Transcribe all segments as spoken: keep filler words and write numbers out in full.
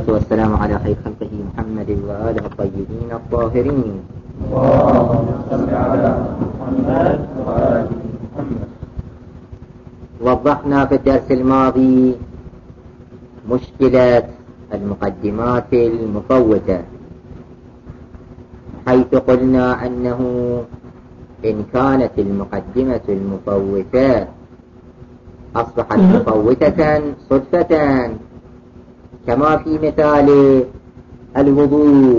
والسلام على خير خلقه محمد وآله الطيبين الطاهرين. اللهم صل على محمد وآل محمد. وضحنا في الدرس الماضي مشكلة المقدمات المفوتة، حيث قلنا أنه إن كانت المقدمة المفوتة أصبحت مفوتة صدفة، كما في مثال الوضوء،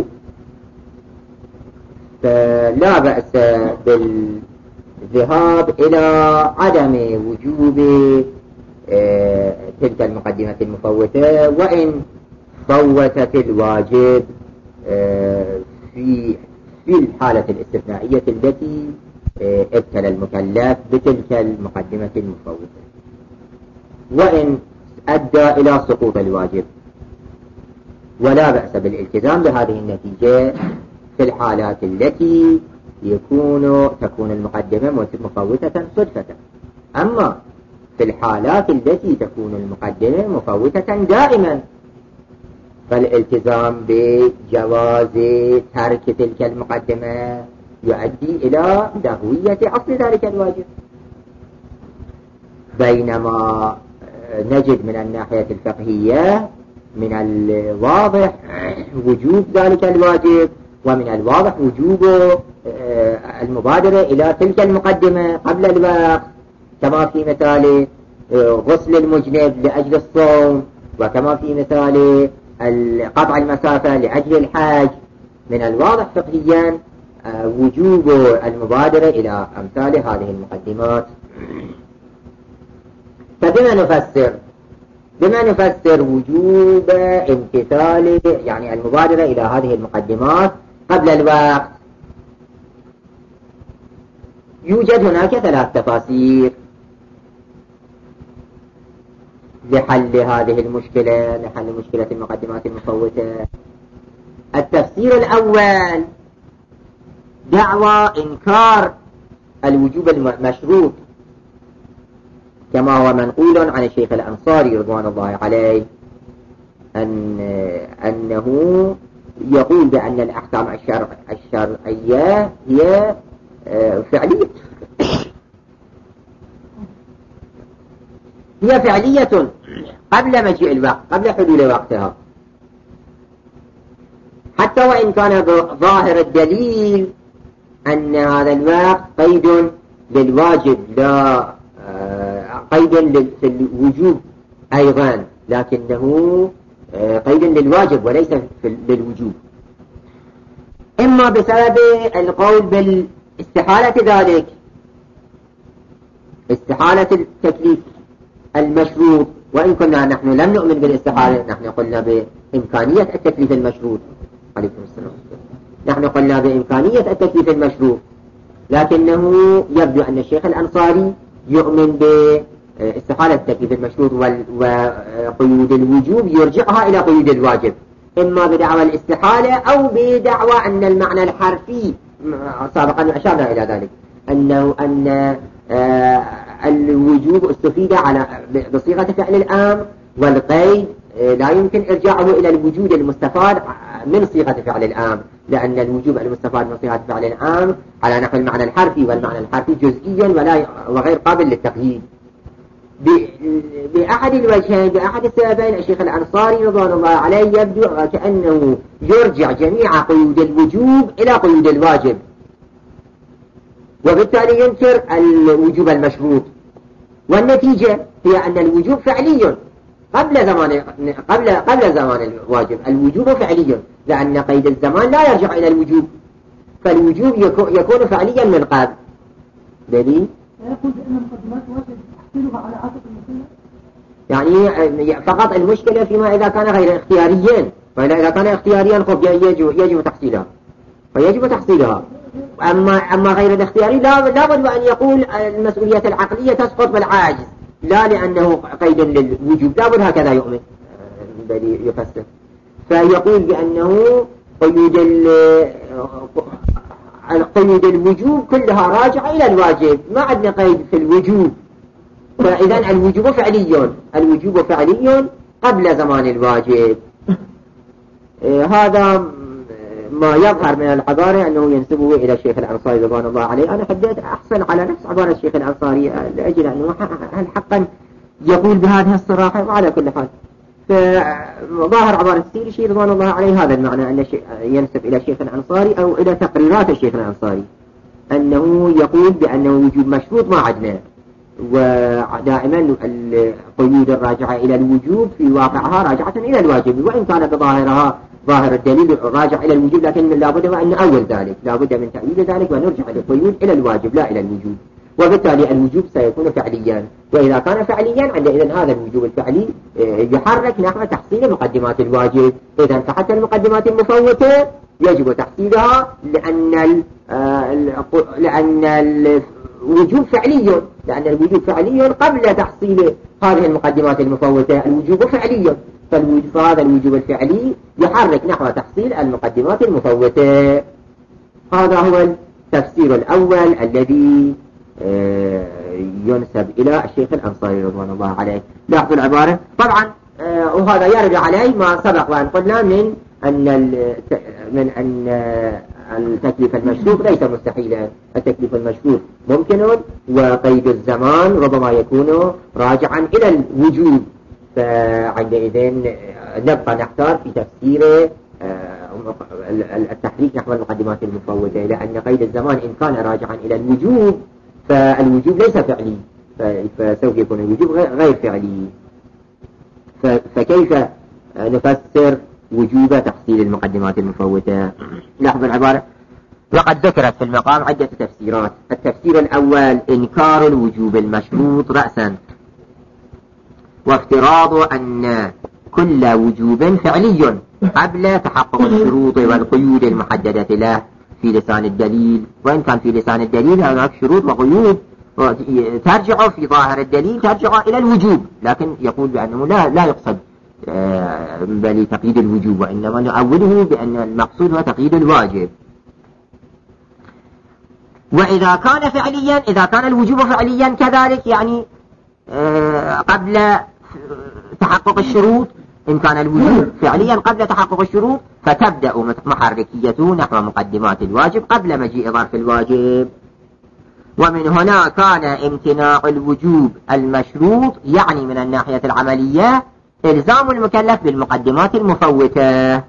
فلا بأس بالذهاب إلى عدم وجوب تلك المقدمة المفوتة، وإن فوتت الواجب في في الحالة الاستثنائية التي ابتلى المكلف بتلك المقدمة المفوتة، وإن أدى إلى سقوط الواجب، ولا بأس بالالتزام بهذه النتيجة في الحالات التي يكون تكون المقدمة مفوتة صدفة. أما في الحالات التي تكون المقدمة مفوتة دائما، فالالتزام بجواز ترك تلك المقدمة يؤدي إلى دهوية أصل ذلك الواجب، بينما نجد من الناحية الفقهية من الواضح وجوب ذلك الواجب، ومن الواضح وجوب المبادرة إلى تلك المقدمة قبل الوقت، كما في مثال غسل المجنب لأجل الصوم، وكما في مثال قطع المسافة لأجل الحج. من الواضح فقهيا وجوب المبادرة إلى أمثال هذه المقدمات. فبما نفسر بما نفسر وجوب امتثال يعني المبادرة إلى هذه المقدمات قبل الوقت؟ يوجد هناك ثلاث تفاسير لحل هذه المشكلة، لحل مشكلة المقدمات المفوتة. التفسير الأول دعوى إنكار الوجوب المشروط، كما هو منقول عن الشيخ الأنصاري رضوان الله عليه أن أنه يقول بأن الأحكام الشرع الشرعية هي فعلية هي فعلية قبل مجيء الوقت، قبل حلول وقتها، حتى وإن كان ظاهر الدليل أن هذا الوقت قيد للواجب لا قيد للوجوب أيضا، لكنه قيد للواجب وليس للوجوب، إما بسبب القول بالاستحالة ذلك، استحالة التكليف المشروط، وإن كنا نحن لم نؤمن بالاستحالة، نحن قلنا بإمكانية التكليف المشروط. عليكم السلام. نحن قلنا بإمكانية التكليف المشروط، لكنه يبدو أن الشيخ الأنصاري يؤمن باستحالة التكليف المشروط وقيود الوجوب يرجعها إلى قيود الواجب، إما بدعوى الاستحالة أو بدعوى أن المعنى الحرفي، سابقا أشرنا إلى ذلك، أنه أن الوجوب استفيد على بصيغة فعل الآن، والقيد لا يمكن إرجاعه إلى الوجود المستفاد من صيغة فعل الآن، لأن الوجوب المستفاد من صيغة فعل الآن على نحو المعنى الحرفي، والمعنى الحرفي جزئي ولا وغير قابل للتقييد. بأحد الوجهين بأحد السببين الشيخ الأنصاري رضوان الله عليه يبدو كأنه يرجع جميع قيود الوجوب إلى قيود الواجب، وبالتالي ينكر الوجوب المشروط، والنتيجة هي أن الوجوب فعلي قبل زمان قبل قبل زمان الواجب. الوجوب فعلي لأن قيد الزمان لا يرجع إلى الوجوب، فالوجوب يكون فعليا من قبل. دليل يقول بأن المقدمات واجب تحصيلها على عاتق المسلم، يعني فقط المشكلة فيما إذا كان غير اختياريا، وإذا كان اختياريا خب يجب يجب تحصيلها، فيجب تحصيلها. أما أما غير الاختياري لا لابد أن يقول المسؤولية العقلية تسقط بالعاجز، لا لأنه قيد للوجوب، لابد هكذا يؤمن بل يفسر. فيقول بأنه قيود قيود الوجوب كلها راجعة إلى الواجب، ما عندنا قيد في الوجوب، فإذا الوجوب فعلي، الوجوب فعلي قبل زمان الواجب. آه هذا ما يظهر من العبارة أنه ينسبه إلى الشيخ الأنصاري رضوان الله عليه. أنا حبيت أحصل على نفس عبارة الشيخ الأنصاري لأجل أنه هل حقا يقول بهذه الصراحة. وعلى كل حال فظاهر عبارة السيرشي رضوان الله عليه هذا المعنى، أن ينسب إلى الشيخ الأنصاري أو إلى تقريرات الشيخ الأنصاري أنه يقول بأنه وجود مشروط ما عدنا، ودائما القيود الراجعة إلى الوجوب في واقعها راجعة إلى الواجب، وإن كان بظاهرها ظاهر الدليل راجع إلى الوجوب، لكن لابد أن نأول ذلك، لابد من تأويل ذلك ونرجع القيود إلى الواجب لا إلى الوجوب، وبالتالي الوجوب سيكون فعليا. وإذا كان فعليا عندئذ هذا الوجوب الفعلي يحرك نحو تحصيل مقدمات الواجب. إذا فحتى المقدمات المفوتة يجب تحصيلها لأن لأن الوجوب فعلي، لأن الوجوب فعلي قبل تحصيل هذه المقدمات المفوتة. الوجوب فعلي، فهذا الوجوب الفعلي يحرك نحو تحصيل المقدمات المفوتة. هذا هو التفسير الأول الذي ينسب إلى الشيخ الأنصاري رضوان الله عليه. لاحظوا العبارة طبعا، وهذا يرد عليه ما سبق وأن قلنا من أن من أن التكليف المشروط ليس مستحيلا. التكليف المشروط ممكن، وقيد الزمان ربما يكون راجعا إلى الوجوب، فعندئذ نبقى نحتار في تفسير التحريك نحو المقدمات المفوتة، لأن قيد الزمان إن كان راجعا إلى الوجوب فالوجوب ليس فعلي، فسوف يكون الوجوب غير فعلي. فكيف نفسر وجوب تحصيل المقدمات المفوتة؟ لاحظوا العبارة، وقد ذكرت في المقام عدة تفسيرات. التفسير الأول إنكار الوجوب المشروط رأسا، وافتراض أن كل وجوب فعلي قبل تحقق الشروط والقيود المحددة له في لسان الدليل. وإن كان في لسان الدليل هناك شروط وقيود ترجع في ظاهر الدليل ترجع إلى الوجوب، لكن يقول بأنه لا لا يقصد بل تقييد الوجوب، وإنما نعوله بأن المقصود هو تقييد الواجب. وإذا كان فعليا، إذا كان الوجوب فعليا كذلك، يعني قبل تحقق الشروط، إن كان الوجوب فعليا قبل تحقق الشروط فتبدأ محركيته نحو مقدمات الواجب قبل مجيء ظرف الواجب. ومن هنا كان امتناع الوجوب المشروط يعني من الناحية العملية إلزام المكلف بالمقدمات المفوتة.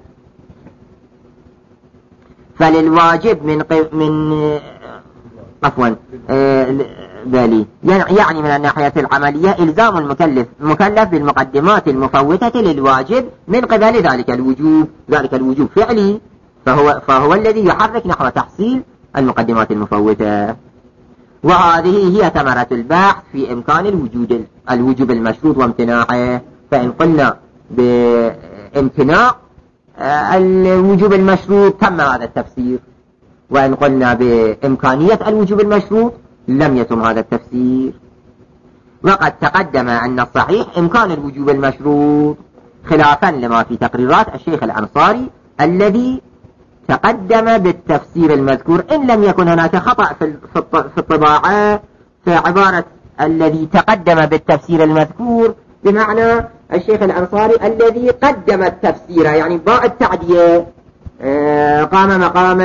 فللواجب من قف من عفوا بالي يعني من الناحية العملية إلزام المكلف مكلف بالمقدمات المفوتة للواجب من قبل ذلك الوجوب. ذلك الوجوب فعلي، فهو فهو الذي يحرك نحو تحصيل المقدمات المفوتة. وهذه هي ثمرة البحث في إمكان الوجود الوجوب المشروط وامتناعه. فإن قلنا بامتناع الوجوب المشروط تم هذا التفسير، وإن قلنا بإمكانية الوجوب المشروط لم يتم هذا التفسير. وقد تقدم أن الصحيح إمكان الوجوب المشروط، خلافا لما في تقريرات الشيخ الأنصاري الذي تقدم بالتفسير المذكور، إن لم يكن هناك خطأ في الطباعة. فعبارة الذي تقدم بالتفسير المذكور بمعنى الشيخ الأنصاري الذي قدم التفسير، يعني باء التعدية قام مقام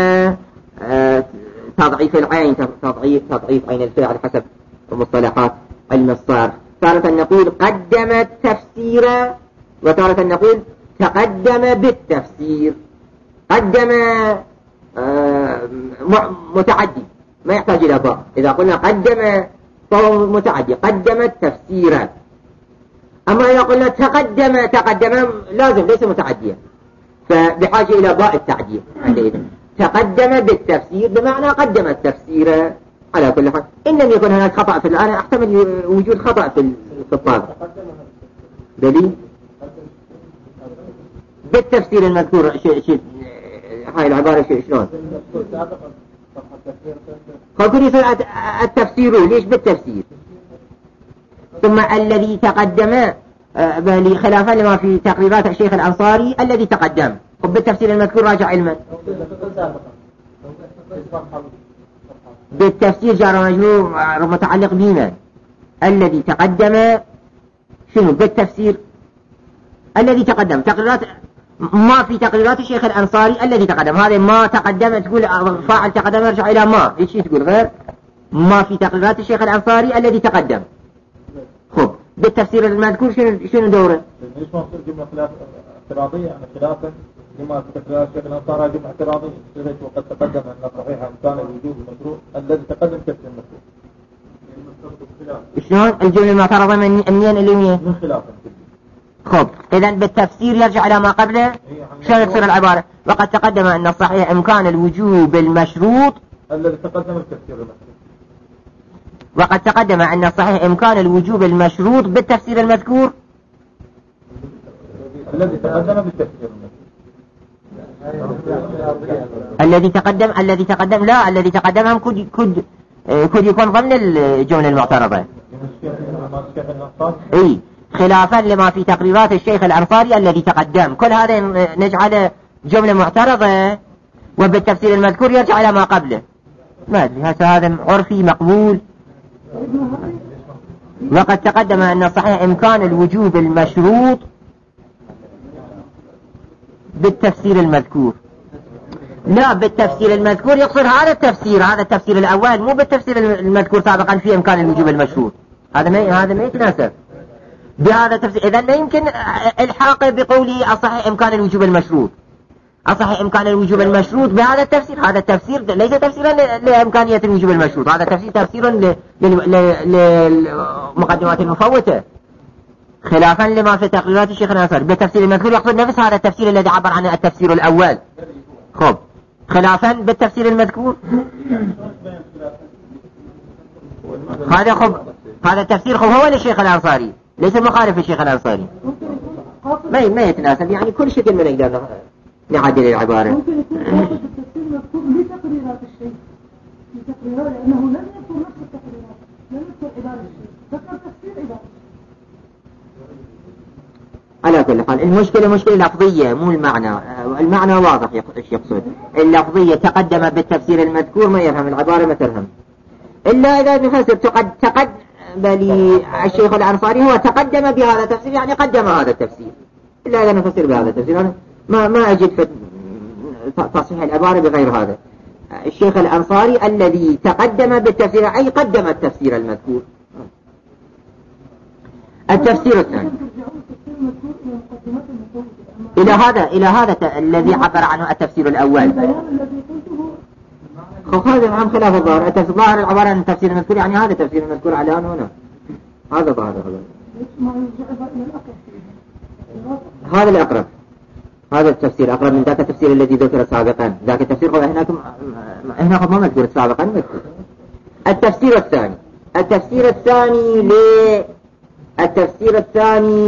تضعيف العين، تضعيف تضعيف عين الفعل حسب مصطلحات علم الصرف. تارة نقول قدم التفسير، وتارة نقول تقدم بالتفسير. قدم متعدي ما يحتاج إلى باء، إذا قلنا قدم فهو متعدي، قدم التفسير. أما إذا قلنا تقدم تقدم لازم ليس متعديا، فبحاجة إلى باء التعديل. تقدم بالتفسير بمعنى قدم التفسير. على كل حال إن لم يكن هناك خطأ في الآن، أحتمل وجود خطأ في الطابع. دليل بالتفسير المذكور شيء شيء هاي العبارة شيء شلون خلقوا يصير التفسير ليش بالتفسير. ثم الذي تقدم بل خلافا لما في تقريرات الشيخ الأنصاري الذي تقدم بالتفسير المذكور راجع علما بالتفسير جار مجرور متعلق بما الذي تقدم شنو بالتفسير الذي تقدم. تقريرات ما في تقريرات الشيخ الأنصاري الذي تقدم، هذا ما تقدم تقول فاعل تقدم يرجع إلى ما، إيش تقول غير ما في تقريرات الشيخ الأنصاري الذي تقدم. خب بالتفسير المذكور شنو شنو دوره؟ ليش ما تصير جملة خلاف اعتراضية يعني خلافا لما في تقريرات الشيخ الأنصاري جملة اعتراضية وقد تقدم أن صحيح إمكان الوجود المشروع الذي تقدم تفسير المشروع. شلون الجملة المعترضة من منين اللي وين؟ من خلافا. خب إذا بالتفسير يرجع إلى ما قبله شلون تصير العبارة؟ وقد تقدم أن الصحيح إمكان الوجوب المشروط الذي تقدم التفسير المشروط. وقد تقدم أن الصحيح إمكان الوجوب المشروط بالتفسير المذكور الذي تقدم بالتفسير الذي تقدم الذي تقدم لا الذي تقدم هم كد كد كد يكون ضمن الجملة المعترضة. اي خلافا لما في تقريرات الشيخ الأنصاري الذي تقدم، كل هذا نجعل جملة معترضة وبالتفسير المذكور يرجع إلى ما قبله. ما أدري هذا عرفي مقبول. وقد تقدم أن الصحيح إمكان الوجوب المشروط بالتفسير المذكور. لا بالتفسير المذكور يقصد هذا التفسير، هذا التفسير الأول مو بالتفسير المذكور سابقا في إمكان الوجوب المشروط. هذا ما هذا ما يتناسب بهذا التفسير. إذا لا يمكن الحاق بقوله الصحيح إمكان الوجوب المشروط. الصحيح إمكان الوجوب المشروط بهذا التفسير، هذا التفسير ليس تفسيرا لإمكانية الوجوب المشروط، هذا تفسير تفسير للمقدمات المفوتة خلافا لما في تقريرات الشيخ الأنصاري. بالتفسير المذكور يقصد نفس هذا التفسير الذي عبر عنه التفسير الأول. خب خلافا بالتفسير المذكور هذا خب هذا التفسير خب هو للشيخ الأنصاري ليس مخالف للشيخ الأنصاري، ما ما يتناسب. يعني كل شكل من نقدر نعدل العبارة. ممكن يكون التفسير مذكور لتقريرات الشيخ لتقريرات لأنه لم يذكر نفس التقريرات، لم يذكر عبارة الشيخ، ذكر تفسير عبارة. على كل حال المشكلة مشكلة لفظية مو المعنى، المعنى واضح ايش يقصد. اللفظية تقدم بالتفسير المذكور ما يفهم العبارة ما تفهم إلا إذا نفسر تقد تقدم للشيخ الأنصاري هو تقدم بهذا التفسير يعني قدم هذا التفسير، إلا إذا نفسر بهذا التفسير أنا ما ما أجد في تصحيح العبارة بغير هذا. الشيخ الأنصاري الذي تقدم بالتفسير أي قدم التفسير المذكور. التفسير الثاني إلى هذا إلى هذا الذي عبر عنه التفسير الأول. هذا عن خلاف الظاهر. الظاهر العبارة عن التفسير المذكور يعني هذا التفسير المذكور على هنا هنا هذا ظاهر هذا هذا الأقرب. هذا التفسير أقرب من ذاك التفسير الذي ذكر سابقا. ذاك التفسير هناك هنا ما مذكور سابقا مذكور. التفسير الثاني التفسير الثاني ل التفسير الثاني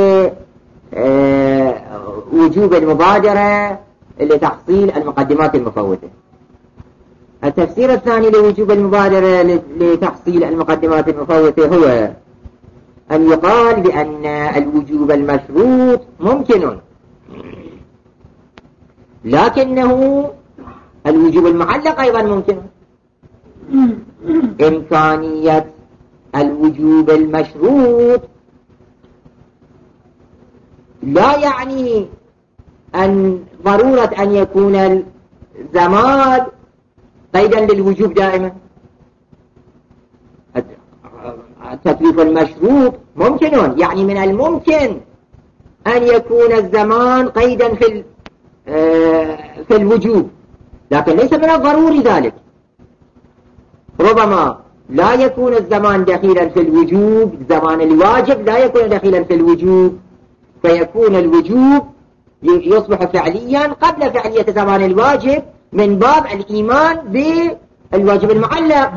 لوجوب المبادرة لتحصيل المقدمات المفوتة. التفسير الثاني لوجوب المبادرة لتحصيل المقدمات المفوتة هو أن يقال بأن الوجوب المشروط ممكن، لكنه الوجوب المعلق أيضا ممكن. إمكانية الوجوب المشروط لا يعني أن ضرورة أن يكون الزمان قيدا للوجوب دائما. التكليف المشروط ممكن، يعني من الممكن أن يكون الزمان قيدا في في الوجوب، لكن ليس من الضروري ذلك. ربما لا يكون الزمان دخيلا في الوجوب، زمان الواجب لا يكون دخيلا في الوجوب، فيكون الوجوب يصبح فعليا قبل فعلية زمان الواجب من باب الإيمان بالواجب المعلق.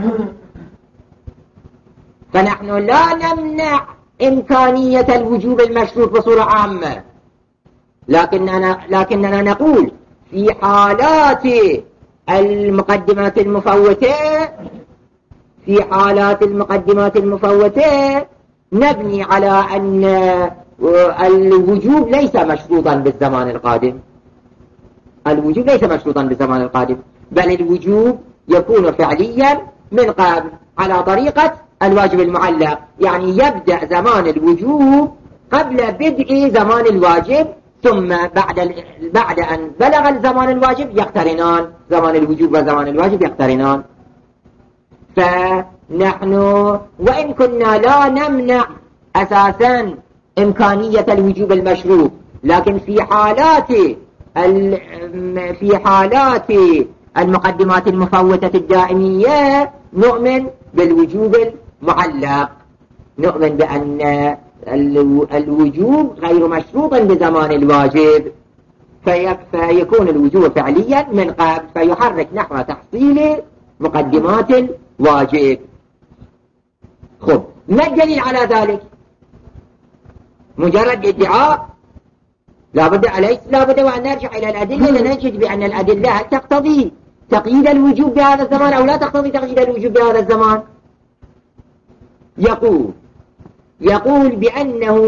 فنحن لا نمنع إمكانية الوجوب المشروط بصورة عامة، لكننا, لكننا نقول في حالات المقدمات المفوتة في حالات المقدمات المفوتة نبني على أن الوجوب ليس مشروطا بالزمان القادم. الوجوب ليس مشروطا بالزمان القادم، بل الوجوب يكون فعليا من قبل على طريقة الواجب المعلق، يعني يبدأ زمان الوجوب قبل بدء زمان الواجب، ثم بعد بعد أن بلغ الزمان الواجب يقترنان، زمان الوجوب وزمان الواجب يقترنان. فنحن وإن كنا لا نمنع أساسا إمكانية الوجوب المشروط، لكن في حالات في حالات المقدمات المفوتة الدائمية نؤمن بالوجوب المعلق، نؤمن بأن الوجوب غير مشروط بزمان الواجب، فيكون الوجوب فعليا من قبل، فيحرك نحو تحصيل مقدمات الواجب. خب، ما الدليل على ذلك؟ مجرد ادعاء؟ لابد أليس لابد وأن نرجع إلى الأدلة لنجد بأن الأدلة هل تقتضي تقييد الوجوب بهذا الزمان أو لا تقتضي تقييد الوجوب بهذا الزمان؟ يقول يقول بأنه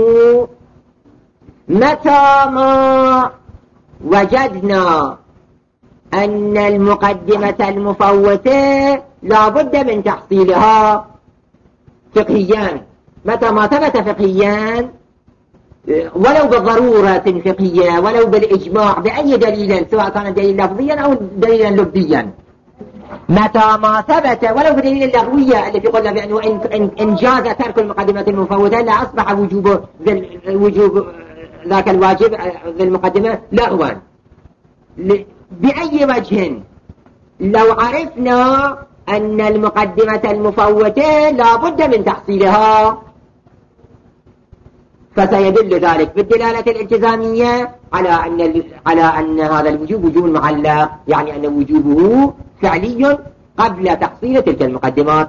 متى ما وجدنا أن المقدمة المفوتة لا بد من تحصيلها فقهيا، متى ما ثبت فقهيا ولو بالضرورة فقهية ولو بالإجماع بأي دليل، سواء كان دليل لفظيا أو دليلا لفظيا، متى ما ثبت ولو بدليل اللغوية التي قلنا بأنه إن جاز ترك المقدمة المفوتة لا أصبح وجوب وجوب ذاك الواجب ذي المقدمة لغوا. بأي وجه لو عرفنا أن المقدمة المفوتة لا بد من تحصيلها فسيدل ذلك بالدلالة الالتزامية على أن على أن هذا الوجوب وجوب معلق، يعني أن وجوبه فعلي قبل تحصيل تلك المقدمات.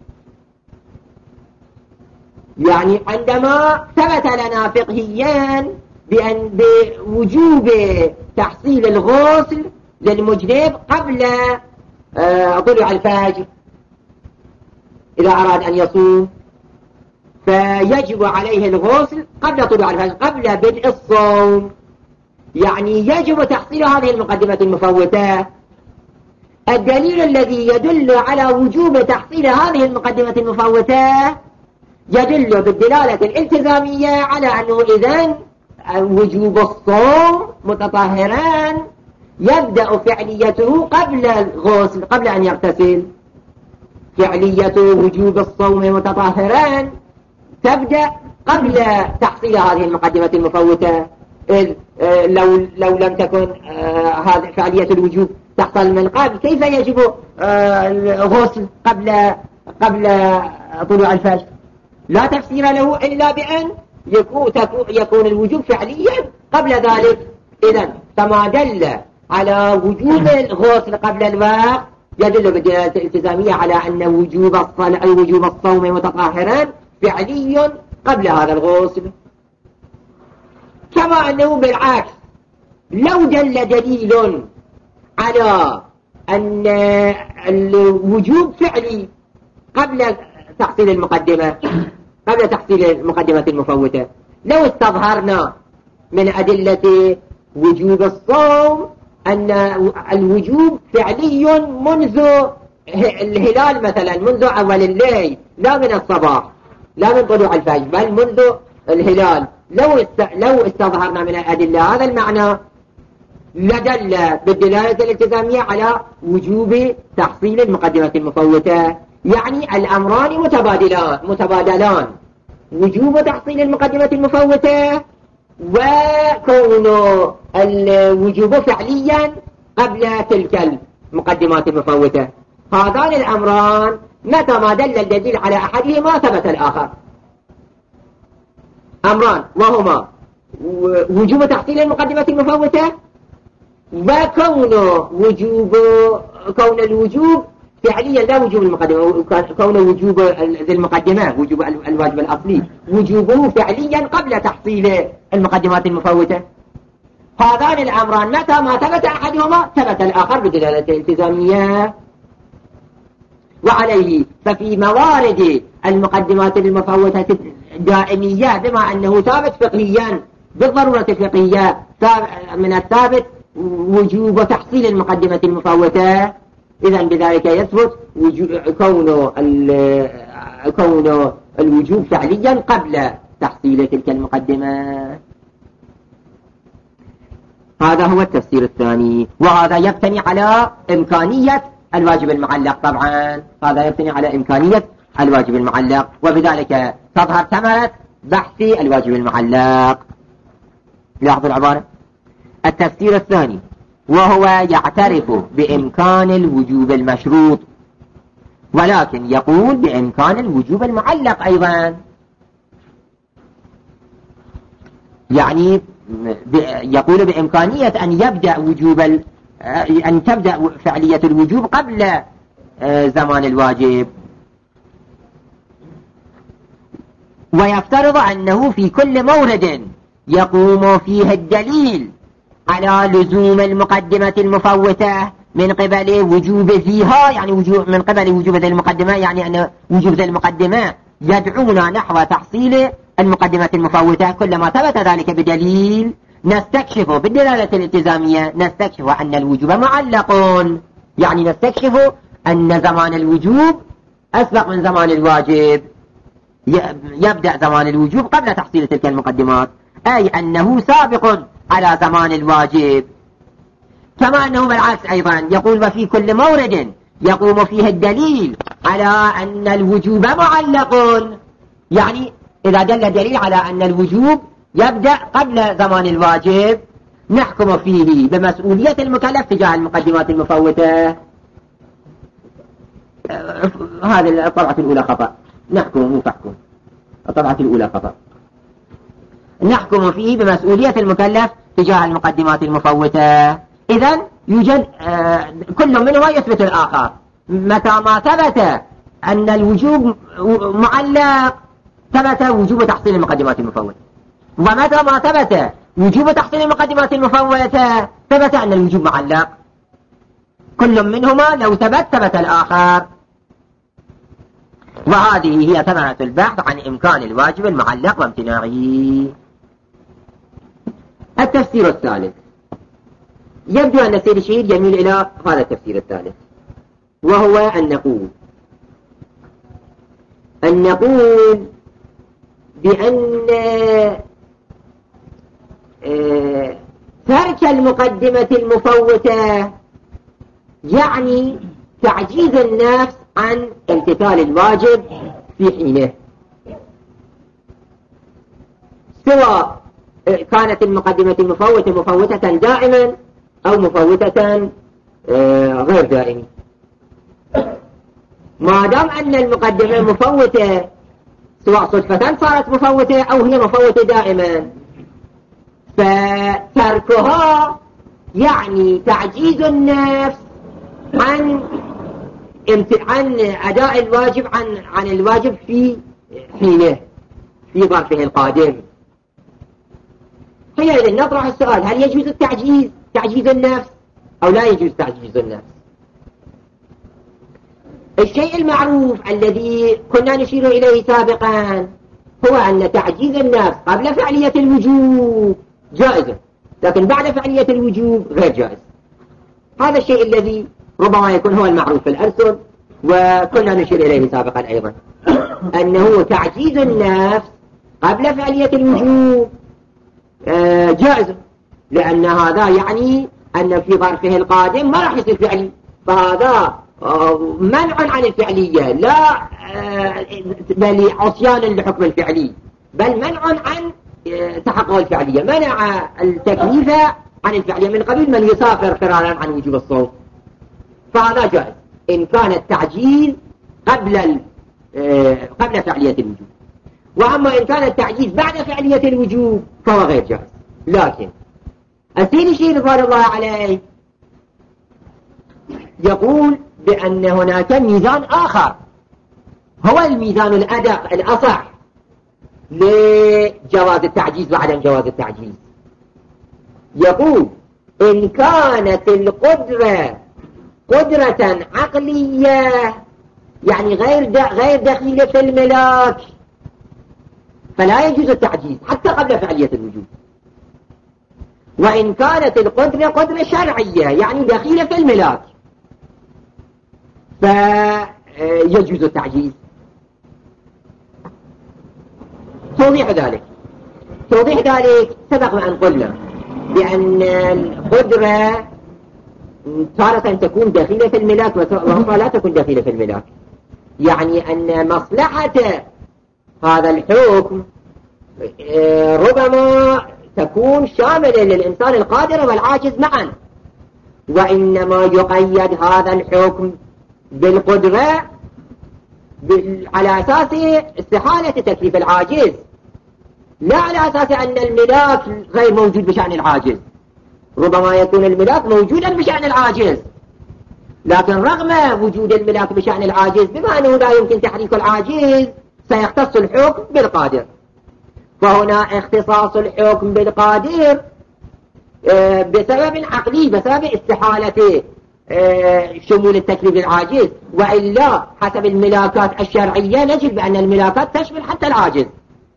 يعني عندما ثبت لنا فقهيا بأن بوجوب تحصيل الغسل للمجنب قبل طلوع الفجر إذا أراد أن يصوم، فيجب عليه الغسل قبل طلوع الفجر قبل بدء الصوم، يعني يجب تحصيل هذه المقدمة المفوتة. الدليل الذي يدل على وجوب تحصيل هذه المقدمة المفوتة يدل بالدلالة الالتزامية على أنه إذن وجوب الصوم متطهران يبدأ فعليته قبل الغسل قبل أن يغتسل، فعلية وجوب الصوم متطهران تبدأ قبل تحصيل هذه المقدمة المفوتة، إذ لو لو لم تكن هذه فعلية الوجوب تحصل من قبل كيف يجب الغسل قبل قبل طلوع الفجر؟ لا تفسير له إلا بأن يكون يكون الوجوب فعليا قبل ذلك. إذن فما دل على وجوب الغسل قبل الوقت يدل بالدلالة الالتزامية على أن وجوب الصلاة وجوب الصوم متطهرا فعلي قبل هذا الغسل. كما أنه بالعكس لو دل دليل على أن الوجوب فعلي قبل تحصيل المقدمة قبل تحصيل المقدمة المفوتة، لو استظهرنا من أدلة وجوب الصوم أن الوجوب فعلي منذ الهلال مثلا، منذ أول الليل لا من الصباح لا من طلوع الفجر بل منذ الهلال، لو لو استظهرنا من الأدلة هذا المعنى لدل بالدلالة الالتزامية على وجوب تحصيل المقدمة المفوتة. يعني الأمران متبادلان متبادلان وجوب تحصيل المقدمة المفوتة وكون الوجوب فعليا قبل تلك المقدمات المفوتة. هذان الأمران متى ما دل الدليل على أحدهما ثبت الآخر. أمران وهما وجوب تحصيل المقدمة المفوتة وكون وجوب كون الوجوب فعليا لا وجوب المقدمة، كون وجوب ذي المقدمة وجوب الواجب الأصلي وجوبه فعليا قبل تحصيل المقدمات المفوتة. هذان الأمران متى ما ثبت أحدهما ثبت الآخر بدلالة الالتزامية. وعليه ففي موارد المقدمات المفوتة الدائمية بما أنه ثابت فقهيا بالضرورة الفقهية من الثابت وجوب تحصيل المقدمة المفوتة، إذن بذلك يثبت كون كون الوجوب فعليا قبل تحصيل تلك المقدمة. هذا هو التفسير الثاني، وهذا يبتني على إمكانية الواجب المعلق. طبعا هذا يبتني على إمكانية الواجب المعلق، وبذلك تظهر ثمرة بحث الواجب المعلق. لاحظوا العبارة. التفسير الثاني وهو يعترف بإمكان الوجوب المشروط، ولكن يقول بإمكان الوجوب المعلق أيضا، يعني يقول بإمكانية أن يبدأ وجوب أن تبدأ فعلية الوجوب قبل زمان الواجب، ويفترض أنه في كل مورد يقوم فيه الدليل على لزوم المقدمة المفوتة من قبل وجوب فيها، يعني وجوب من قبل وجوب ذي المقدمة، يعني أن وجوب ذي المقدمة يدعونا نحو تحصيل المقدمة المفوتة. كلما ثبت ذلك بدليل نستكشف بالدلالة الالتزامية نستكشف أن الوجوب معلق، يعني نستكشف أن زمان الوجوب أسبق من زمان الواجب، يبدأ زمان الوجوب قبل تحصيل تلك المقدمات، أي أنه سابق على زمان الواجب. كما أنه بالعكس أيضا يقول وفي كل مورد يقوم فيه الدليل على أن الوجوب معلق، يعني إذا دل دليل على أن الوجوب يبدأ قبل زمان الواجب نحكم فيه بمسؤولية المكلف تجاه المقدمات المفوتة. هذه الطبعة الأولى خطأ، نحكم مو تحكم، الطبعة الأولى خطأ. نحكم فيه بمسؤولية المكلف تجاه المقدمات المفوتة. إذن يوجد آه كل منهما يثبت الآخر. متى ما ثبت أن الوجوب معلق ثبت وجوب تحصيل المقدمات المفوتة، ومتى ما ثبت وجوب تحصيل المقدمات المفوتة ثبت أن الوجوب معلق. كل منهما لو ثبت ثبت الآخر. وهذه هي ثمرة البحث عن إمكان الواجب المعلق وامتناعه. التفسير الثالث، يبدو أن السيد الشهيد يميل إلى هذا التفسير الثالث، وهو أن نقول أن نقول بأن ترك المقدمة المفوتة يعني تعجيز النفس عن امتثال الواجب في حينه، سواء كانت المقدمة المفوتة مفوتة دائما أو مفوتة غير دائمة. ما دام أن المقدمة مفوتة سواء صدفة صارت مفوتة أو هي مفوتة دائما، فتركها يعني تعجيز النفس عن عن أداء الواجب عن عن الواجب في حينه في ظرفه القادم. حينئذ نطرح السؤال: هل يجوز التعجيز تعجيز النفس أو لا يجوز تعجيز النفس؟ الشيء المعروف الذي كنا نشير إليه سابقا هو أن تعجيز النفس قبل فعلية الوجوب جائز، لكن بعد فعلية الوجوب غير جائز. هذا الشيء الذي ربما يكون هو المعروف في الأرسل، وكنا نشير إليه سابقا أيضا، أنه تعجيز النفس قبل فعلية الوجوب جائز، لأن هذا يعني أن في ظرفه القادم ما راح يصير فعلي، فهذا منع عن الفعلية، لا بل عصيان لحكم الفعلي، بل منع عن تحقق الفعلية، منع التكليف عن الفعلية من قبيل من يسافر فرارا عن وجوب الصوم، فهذا جائز إن كان التعجيز قبل قبل فعلية الوجوب. وأما إن كان التعجيز بعد فعلية الوجوب فهو غير جائز. لكن السيد الشيخ رضوان الله عليه يقول بأن هناك ميزان آخر هو الميزان الأدق الأصح لجواز التعجيز وعدم جواز التعجيز. يقول: إن كانت القدرة قدرة عقلية يعني غير غير دخيلة في الملاك فلا يجوز التعجيز حتى قبل فعلية الوجوب. وإن كانت القدرة قدرة شرعية يعني دخيلة في الملاك فيجوز التعجيز. توضيح ذلك توضيح ذلك سبق أن قلنا بأن القدرة تارة تكون دخيلة في الملاك وأخرى لا تكون دخيلة في الملاك، يعني أن مصلحة هذا الحكم ربما تكون شاملة للإنسان القادر والعاجز معا، وإنما يقيد هذا الحكم بالقدرة على أساس استحالة تكليف العاجز، لا على أساس أن الملاك غير موجود بشأن العاجز. ربما يكون الملاك موجودا بشأن العاجز، لكن رغم وجود الملاك بشأن العاجز بما أنه لا يمكن تحريك العاجز سيختص الحكم بالقادر. فهنا اختصاص الحكم بالقادر بسبب عقلي، بسبب استحالة شمول التكليف للعاجز، وإلا حسب الملاكات الشرعية نجد بأن الملاكات تشمل حتى العاجز.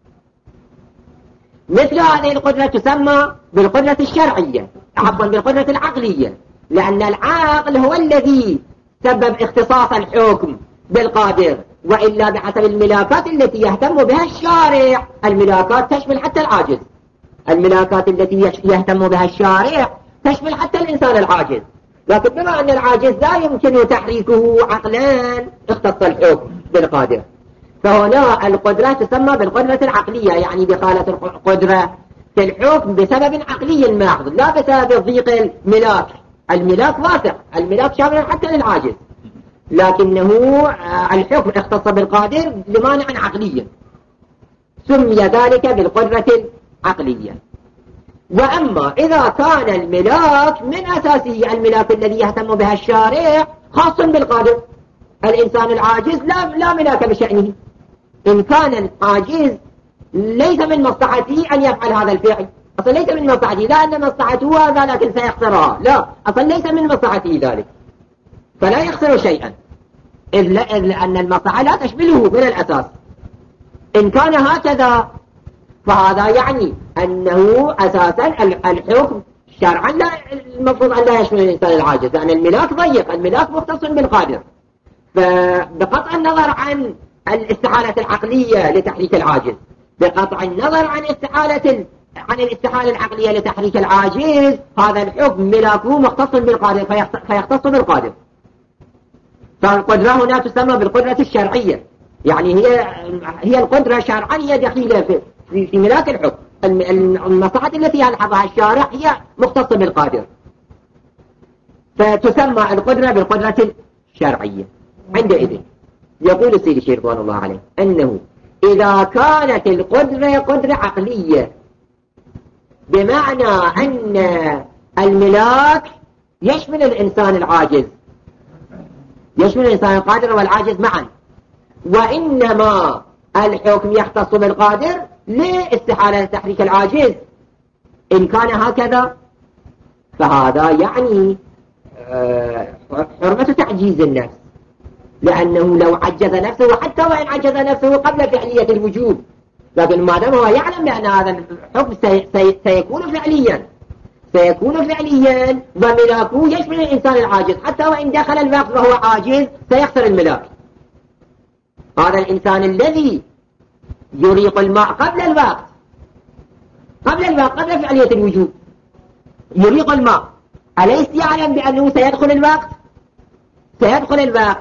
مثل هذه القدرة تسمى بالقدرة الشرعية، عفوا بالقدرة العقلية، لأن العقل هو الذي سبب اختصاص الحكم بالقادر، وإلا بحسب الملاكات التي يهتم بها الشارع الملاكات تشمل حتى العاجز. الملاكات التي يهتم بها الشارع تشمل حتى الإنسان العاجز، لكن بما أن العاجز لا يمكن تحريكه عقلا اختص الحكم بالقادر. فهنا القدرة تسمى بالقدرة العقلية، يعني دخالة القدرة في الحكم بسبب عقلي محض، لا بسبب ضيق الملاك. الملاك واسع، الملاك شامل حتى للعاجز، لكنه الحكم اختص بالقادر لمانع عقلي، سمي ذلك بالقدرة العقلية. وأما إذا كان الملاك من أساسه الملاك الذي يهتم بها الشارع خاص بالقادر، الإنسان العاجز لا, لا ملاك بشأنه. إن كان العاجز ليس من مصلحته أن يفعل هذا الفعل، أصلا ليس من مصلحته، لا أن مصلحته هذا لكن سيخسرها، لا، أصلا ليس من مصلحته ذلك، فلا يخسر شيئا، إلا أن المصلحة لا تشمله من الأساس. إن كان هكذا فهذا يعني أنه أساسا الحكم شرعا لا المفروض أن لا يشمل الإنسان العاجز، لأن الملاك ضيق، الملاك مختص بالقادر. فبقطع النظر عن الاستحالة العقلية لتحريك العاجز، بقطع النظر عن استحالة عن الاستحالة العقلية لتحريك العاجز، هذا الحكم ملاكه مختص بالقادر فيختص بالقادر. فالقدرة هنا تسمى بالقدرة الشرعية، يعني هي هي القدرة شرعية دخيلة في في, في ملاك الحكم. المصلحة التي يلحظها الشارع هي مختصة بالقادر، فتسمى القدرة بالقدرة الشرعية. عندئذ يقول السيد الشيخ رضوان الله عليه أنه إذا كانت القدرة قدرة عقلية بمعنى أن الملاك يشمل الإنسان العاجز، يشمل الإنسان القادر والعاجز معا، وإنما الحكم يختص بالقادر لاستحالة تحريك العاجز، إن كان هكذا فهذا يعني حرمة تعجيز النفس، لأنه لو عجز نفسه حتى وإن عجز نفسه قبل فعلية الوجوب، لكن ما دام هو يعلم بأن هذا الحكم سي سي سيكون فعليا سيكون فعليا وملاكه يشمل الإنسان العاجز، حتى وإن دخل الوقت وهو عاجز سيخسر الملاك. هذا الإنسان الذي يريق الماء قبل الوقت قبل الوقت قبل فعلية الوجوب يريق الماء، أليس يعلم بأنه سيدخل الوقت؟ سيدخل الوقت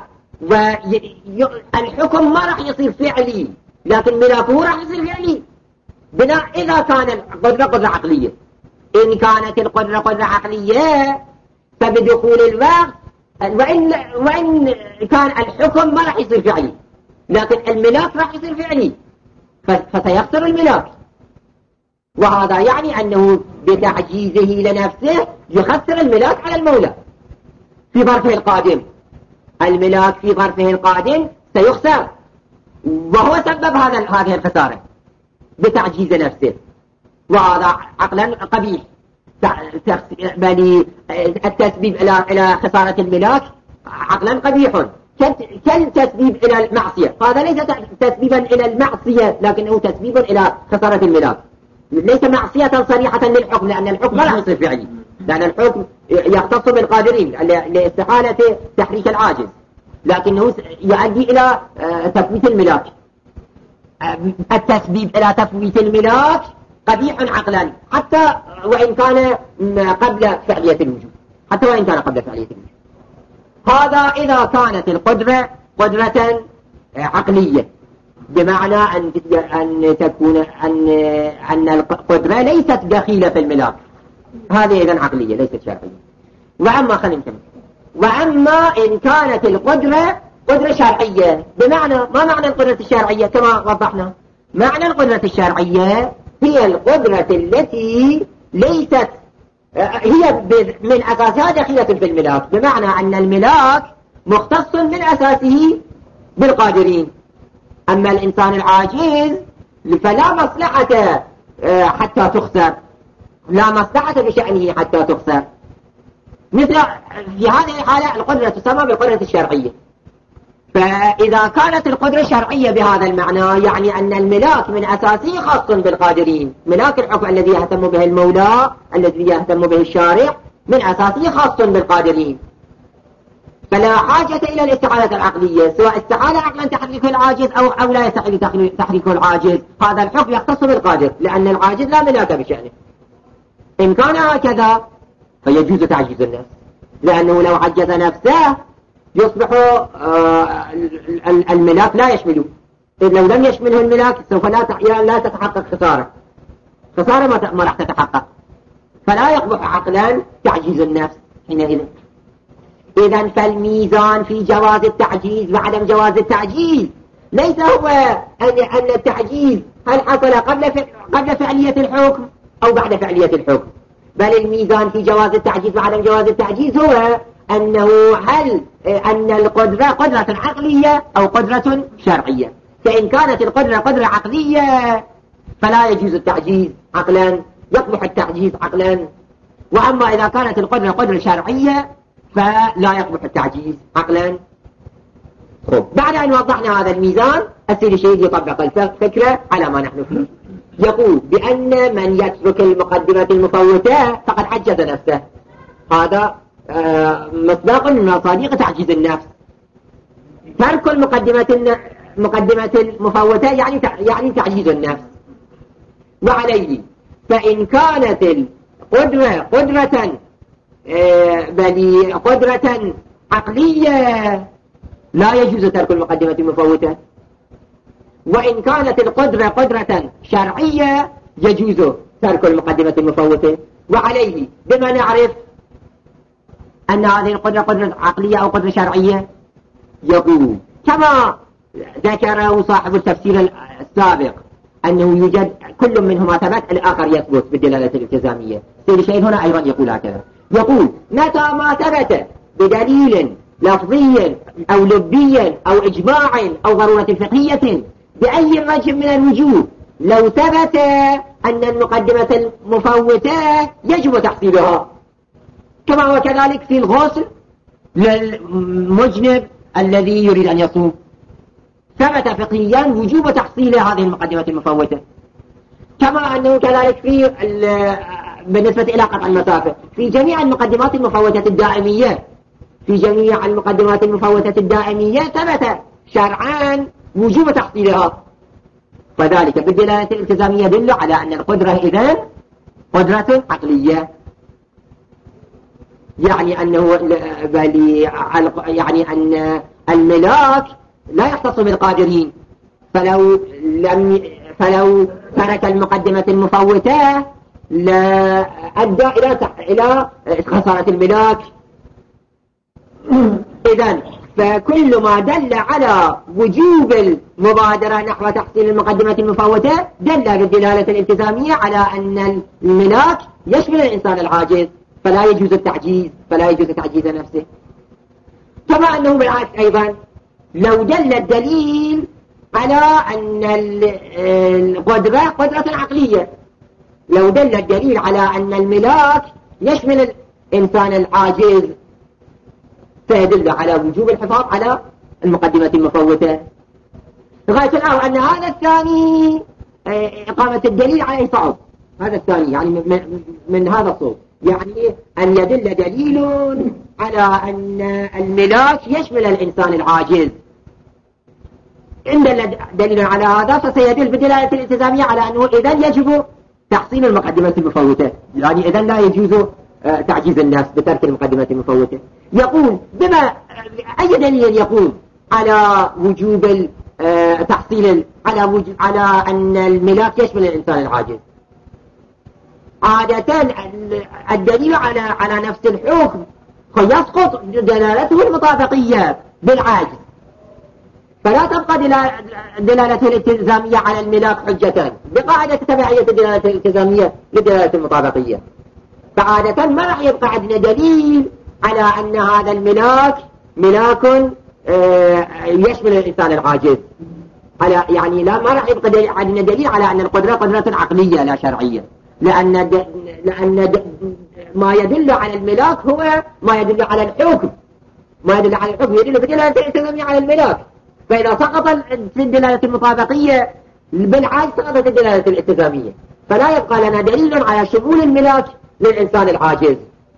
والحكم ما راح يصير فعلي، لكن ملاكه راح يصير فعلي بناء إذا كان القدرة قدرة عقلية. إن كانت القدرة قدرة عقلية فبدخول الوقت وإن, وإن كان الحكم ما راح يصير فعلي، لكن الملاك راح يصير فعلي فسيخسر الملاك. وهذا يعني أنه بتعجيزه لنفسه يخسر الملاك على المولى في ظرفه القادم. الملاك في ظرفه القادم سيخسر، وهو سبب هذا هذه الخسارة بتعجيز نفسه، وهذا عقلا قبيح. بل التسبيب إلى إلى خسارة الملاك عقلا قبيح كالتسبيب إلى المعصية. هذا ليس تسبيبا إلى المعصية، لكنه تسبيب إلى خسارة الملاك، ليس معصية صريحة للحكم، لأن الحكم لا يصير فعلي، لأن الحكم يختص بالقادرين لاستحالة تحريك العاجز، لكنه يؤدي إلى تفويت الملاك. التسبيب إلى تفويت الملاك قبيح عقلا حتى وإن كان قبل فعلية الوجود، حتى وإن كان قبل فعلية الوجود. هذا إذا كانت القدرة قدرة عقلية، بمعنى أن أن تكون أن أن القدرة ليست دخيلة في الملاك، هذه إذن عقلية ليست شرعية. وأما خلينا نكمل، وأما إن كانت القدرة قدرة شرعية، بمعنى ما معنى القدرة الشرعية؟ كما وضحنا، معنى القدرة الشرعية هي القدرة التي ليست هي من أساسها دخيلة في الملاك، بمعنى أن الملاك مختص من أساسه بالقادرين. أما الإنسان العاجز فلا مصلحة حتى تخسر، لا مصلحة بشأنه حتى تخسر. مثل في هذه الحالة القدرة تسمى بالقدرة الشرعية. فإذا كانت القدرة شرعية بهذا المعنى يعني أن الملاك من أساسه خاص بالقادرين، ملاك الحكم الذي يهتم به المولى الذي يهتم به الشارع من أساسه خاص بالقادرين، فلا حاجة إلى الاستحالة العقلية، سواء استحالة عقلا تحريكه العاجز أو, أو لا يستحيل تحريكه العاجز، هذا الحكم يختص بالقادر، لأن العاجز لا ملاك بشأنه. إن كان هكذا فيجوز تعجيز النفس، لأنه لو عجز نفسه يصبح الملاك لا يشمله، إذ لو لم يشمله الملاك سوف لا لا تتحقق خسارة، خسارة ما راح تتحقق، فلا يقبح عقلا تعجيز النفس حينئذ. إذن فالميزان في جواز التعجيز وعدم جواز التعجيز ليس هو أن التعجيز هل حصل قبل قبل فعلية الحكم أو بعد فعلية الحكم، بل الميزان في جواز التعجيز وعدم جواز التعجيز هو أنه هل أن القدرة قدرة عقلية أو قدرة شرعية. فإن كانت القدرة قدرة عقلية فلا يجوز التعجيز عقلا، يقبح التعجيز عقلا. وأما إذا كانت القدرة قدرة شرعية فلا يقبح التعجيز عقلا. بعد أن وضحنا هذا الميزان السيد الشهيد يطبق الفكرة على ما نحن فيه، يقول بأن من يترك المقدمة المفوتة فقد عجز نفسه. هذا مصداق من مصادق تعجيز النفس. ترك المقدمة مقدمة المفوتة يعني يعني تعجيز النفس. وعليه فإن كانت القدرة قدرة بل قدرة عقلية لا يجوز ترك المقدمة المفوتة، وإن كانت القدرة قدرة شرعية يجوز ترك المقدمة المفوتة. وعليه بما نعرف أن هذه القدرة قدرة عقلية أو قدرة شرعية، يقول كما ذكره صاحب التفسير السابق أنه يوجد كل منهما ثبت الآخر يثبت بالدلالة الالتزامية. سيد الشهيد هنا أيضا يقول هكذا، يقول متى ما ثبت بدليل لفظي أو لبي أو إجماع أو ضرورة فقهية بأي وجه من الوجوه، لو ثبت أن المقدمة المفوتة يجب تحصيلها، كما هو كذلك في الغسل للمجنب الذي يريد أن يصوم، ثبت فقهيا وجوب تحصيل هذه المقدمة المفوتة. كما أنه كذلك في بالنسبة إلى قطع المسافة في جميع المقدمات المفوتة الدائمية، في جميع المقدمات المفوتة الدائمية ثبت شرعان وجوب تحصيلها، فذلك بالدلالة الالتزامية يدل على أن القدرة إذن قدرة عقلية، يعني أنه يعني أن الملاك لا يختص بالقادرين، فلو لم فلو ترك المقدمة المفوتة لا أدى إلى إلى خسارة الملاك. إذن فكل ما دل على وجوب المبادرة نحو تحصيل المقدمة المفوتة دل بالدلالة الالتزامية على أن الملاك يشمل الإنسان العاجز، فلا يجوز التعجيز، فلا يجوز تعجيز نفسه. كما أنه بالعكس أيضا لو دل الدليل على أن القدرة قدرة عقلية، لو دل الدليل على أن الملاك يشمل الإنسان العاجز فيدل على وجوب الحفاظ على المقدمة المفوتة. غاية الأمر أن هذا الثاني إقامة الدليل عليه صعب، هذا الثاني يعني من, من هذا الصوت، يعني أن يدل دليل على أن الملاك يشمل الإنسان العاجز. عند دليل على هذا فسيدل بدلالة الالتزامية على أنه إذن يجب تحصيل المقدمة المفوتة، يعني إذن لا يجوز تعجيز النفس بترك المقدمة المفوتة. يقول بما أي دليل يقول على وجوب تحصيل على وجوب على أن الملاك يشمل الإنسان العاجز؟ عادة الدليل على على نفس الحكم فيسقط دلالته المطابقية بالعاجز، فلا تبقى دلالته الالتزامية على الملاك حجة بقاعدة تبعية الدلالة الالتزامية للدلالة المطابقية. فعادة ما راح يبقى عندنا دليل على أن هذا الملاك ملاك يشمل الإنسان العاجز، على يعني لا ما راح يبقى عندنا دليل على أن القدرة قدرة عقلية لا شرعية، لأن لأن ما يدل على الملاك هو ما يدل على الحكم، ما يدل على الحكم يدل بدلالة الالتزامية على الملاك. فإذا سقط في الدلالة المطابقية بالعاجز سقطت الدلالة الالتزامية، فلا يبقى لنا دليل على شمول الملاك للإنسان العاجز.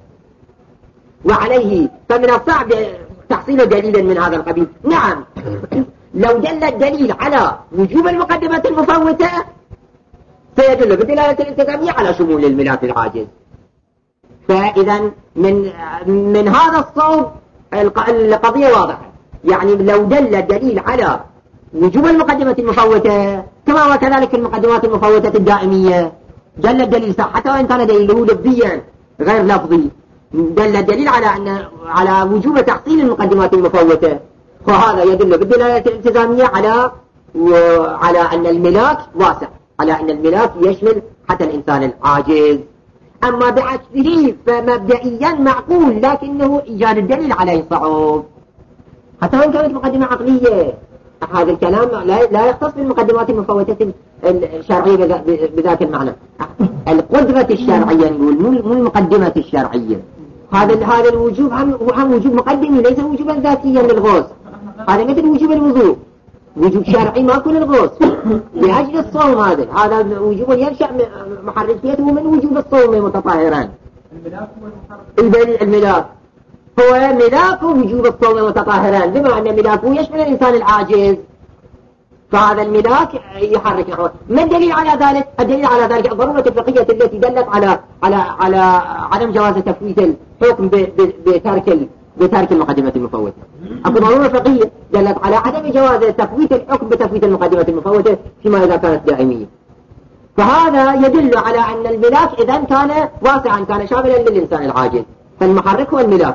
وعليه فمن الصعب تحصيل دليل من هذا القبيل. نعم لو دل الدليل على وجوب المقدمة المفوتة سيدل بالدلالة الالتزامية على شمول الملاك العاجز. فإذا من من هذا الصوب القضية واضحة، يعني لو دل الدليل على وجوب المقدمة المفوتة كما وكذلك المقدمات المفوتة الدائمية دل الدليل صحته وإن كان دليله لفظيا غير لفظي، دل الدليل على أن على وجوب تحصيل المقدمات المفوتة، فهذا يدل بالدلالة الالتزامية على على أن الملاك واسع، على أن الملاك يشمل حتى الإنسان العاجز. أما بعكسه فمبدئيا معقول لكنه إيجاد الدليل عليه صعب، حتى وإن كانت مقدمة عقلية. هذا الكلام لا لا يختص بالمقدمات المفوتة الشرعية بذات المعنى، القدرة الشرعية نقول مو مو المقدمة الشرعية. هذا هذا الوجوب هم هو هم وجوب مقدمي ليس وجوبا ذاتيا للغوص، هذا مثل وجوب الوضوء، وجوب شرعي ما يكون الغوص لأجل الصوم. هذا هذا وجوب ينشأ محركيته من وجوب الصوم متطهرا. الملاك الملاك هو ملاك وجوب الصوم متطهرا، بما أن ملاكه يشمل الإنسان العاجز، فهذا الملاك يحرك نحوه. ما الدليل على ذلك؟ الدليل على ذلك الضرورة الفقهية التي دلت على على على عدم جواز تفويت الحكم بترك بترك المقدمة المفوتة. أكو ضرورة فقهية دلت على عدم جواز تفويت الحكم بتفويت المقدمة المفوتة فيما إذا كانت دائمية. فهذا يدل على أن الملاك إذا كان واسعا كان شاملا للإنسان العاجز، فالمحرك هو الملاك.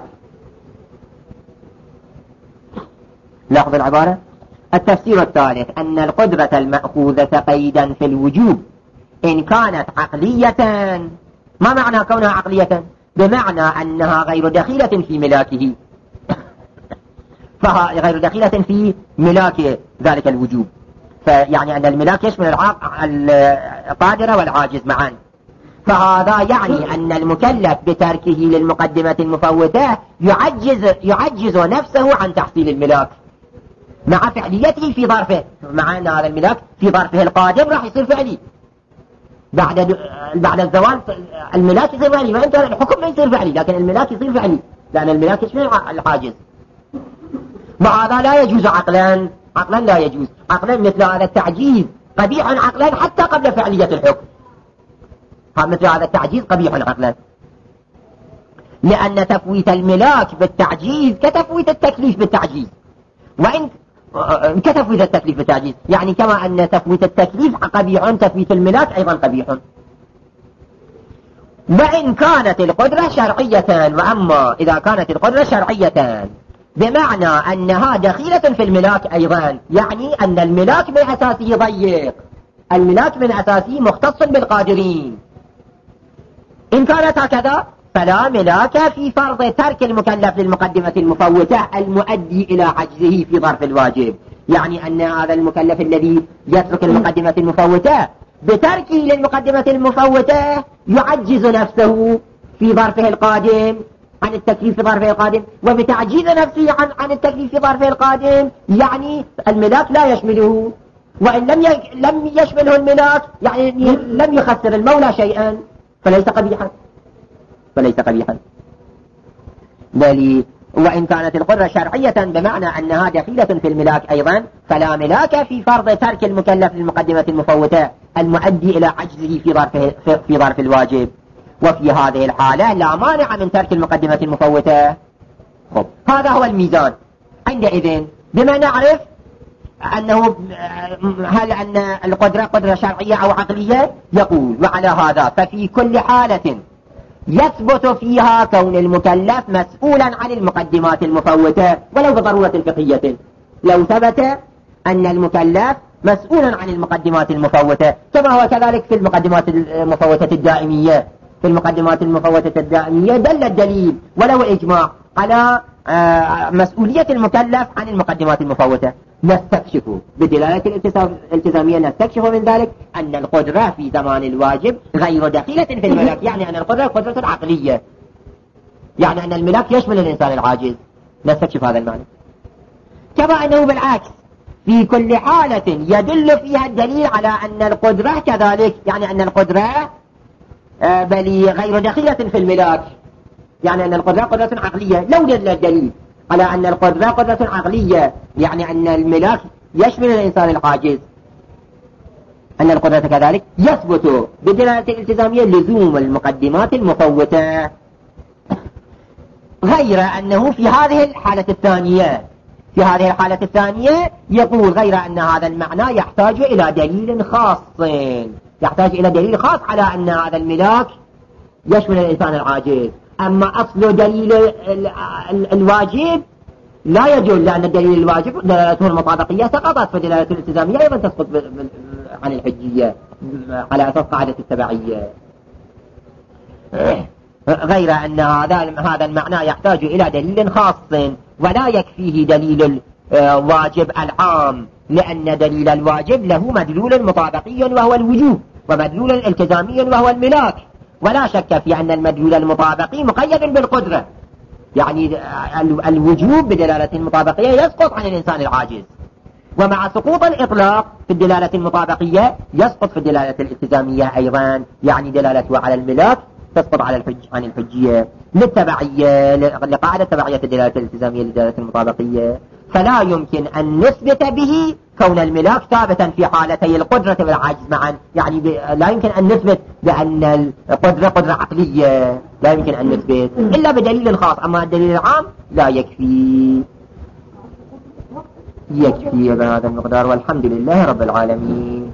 لاحظ العبارة. التفسير الثالث أن القدرة المأخوذة قيدا في الوجوب إن كانت عقلية. ما معنى كونها عقلية؟ بمعنى أنها غير دخيلة في ملاكه، فهي غير دخيلة في ملاك ذلك الوجوب، فيعني أن الملاك يشمل القادر والعاجز معا. فهذا يعني أن المكلف بتركه للمقدمة المفوتة يعجز, يعجز نفسه عن تحصيل الملاك مع فعليته في ظرفه، مع أن هذا الملاك في ظرفه القادم راح يصير فعلي بعد بعد الزوال. الملاك يصير فعلي، وإن كان الحكم ما يصير فعلي لكن الملاك يصير فعلي، لأن الملاك يشمل العاجز. وهذا لا يجوز عقلا، عقلا لا يجوز عقلا. مثل هذا التعجيز قبيح عقلا حتى قبل فعلية الحكم، مثل هذا التعجيز قبيح عقلا، لأن تفويت الملاك بالتعجيز كتفويت التكليف بالتعجيز، وإن كتفويت التكليف بالتعجيز يعني كما أن تفويت التكليف قبيح تفويت الملاك أيضا قبيح. وإن كانت القدرة شرعية. وأما إذا كانت القدرة شرعية بمعنى أنها دخيلة في الملاك أيضا، يعني أن الملاك من أساسه ضيق، الملاك من أساسه مختص بالقادرين. إن كانت هكذا فلا ملاك في فرض ترك المكلف للمقدمة المفوتة المؤدي إلى عجزه في ظرف الواجب، يعني أن هذا المكلف الذي يترك المقدمة المفوتة بتركه للمقدمة المفوتة يعجز نفسه في ظرفه القادم عن التكليف في ظرفه القادم، وبتعجيز نفسه عن عن التكليف في ظرفه القادم يعني الملاك لا يشمله، وإن لم لم يشمله الملاك يعني لم يخسر المولى شيئا، فليس قبيحا فليس قبيحا. بل وإن كانت القدرة شرعية بمعنى أنها دخيلة في الملاك أيضا، فلا ملاك في فرض ترك المكلف للمقدمة المفوتة المؤدي إلى عجزه في ظرف, في ظرف الواجب. وفي هذه الحالة لا مانع من ترك المقدمة المفوتة. خب هذا هو الميزان. عندئذ بما نعرف أنه هل أن القدرة قدرة شرعية أو عقلية، يقول وعلى هذا ففي كل حالة يثبت فيها كون المكلف مسؤولا عن المقدمات المفوتة ولو بضرورة فقهية. لو ثبت أن المكلف مسؤولا عن المقدمات المفوتة كما هو كذلك في المقدمات المفوتة الدائمية. في المقدمات المفوتة الدائمية دل الدليل ولو إجماع على مسؤولية المكلف عن المقدمات المفوتة. نستكشف بدلالة الالتزامية نستكشف من ذلك أن القدرة في زمان الواجب غير دخيلة في الملك، يعني أن القدرة قدرة عقلية، يعني أن الملك يشمل الإنسان العاجز. نستكشف هذا المعنى. كما أنه بالعكس في كل حالة يدل فيها الدليل على أن القدرة كذلك، يعني أن القدرة بل غير دخيلة في الملاك، يعني أن القدرة قدرة عقلية. لو دل الدليل على أن القدرة قدرة عقلية يعني أن الملاك يشمل الإنسان العاجز، أن القدرة كذلك يثبت بدلالة الالتزامية لزوم المقدمات المفوتة. غير أنه في هذه الحالة الثانية في هذه الحالة الثانية يقول غير أن هذا المعنى يحتاج إلى دليل خاص، يحتاج إلى دليل خاص على أن هذا الملاك يشمل الإنسان العاجز. أما أصل دليل الواجب لا يجوز، لأن الدليل الواجب دلالته المطابقية سقطت، فدلالته الالتزامية أيضا تسقط عن الحجية على أساس قاعدة التبعية. غير أن هذا هذا المعنى يحتاج إلى دليل خاص ولا يكفيه دليل الواجب العام، لأن دليل الواجب له مدلول مطابقي وهو الوجوب، ومدلول الالتزامي وهو الملاك. ولا شك في أن المدلول المطابقي مقيد بالقدرة، يعني الوجوب بدلالة المطابقية يسقط عن الإنسان العاجز، ومع سقوط الإطلاق في الدلالة المطابقية يسقط في الدلالة الالتزامية أيضا، يعني دلالته على الملاك تسقط على الحج عن الحجية للتبعية، لقاعدة تبعية الدلالة الالتزامية للدلالة المطابقية. فلا يمكن أن نثبت به كون الملاك ثابتا في حالتي القدرة والعجز معا، يعني لا يمكن أن نثبت بأن القدرة قدرة عقلية، لا يمكن أن نثبت إلا بدليل خاص. أما الدليل العام لا يكفي. يكفي بهذا المقدار، والحمد لله رب العالمين.